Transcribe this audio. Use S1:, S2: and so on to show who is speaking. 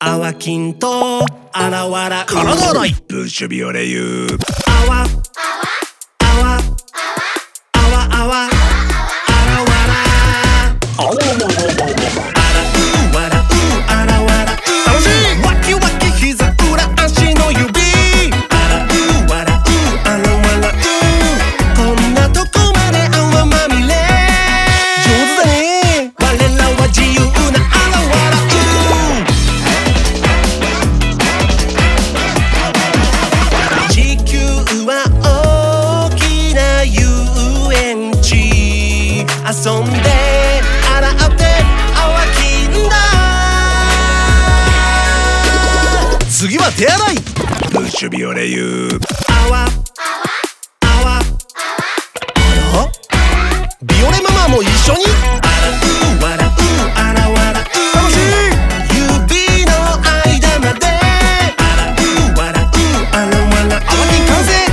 S1: あわきんとあらわら
S2: 体洗いブッシュビオレユー
S1: あわあわあわあわあらわら
S2: あわわわわわ
S1: わらあらわら
S2: 楽しい
S1: わきわき膝裏足の指あらわらあらわらこんなとこまで泡まみれ
S2: 上手だね
S1: 我らは自由なあらわら地球は大きな遊園地遊んで洗ってあわきんだ
S2: 次は手洗いブッシュビオレユー
S1: あわあわ
S2: あビオレママも一緒に
S1: わらあらわら
S2: 楽しい
S1: 指の間までわらあらわら
S2: あわき完成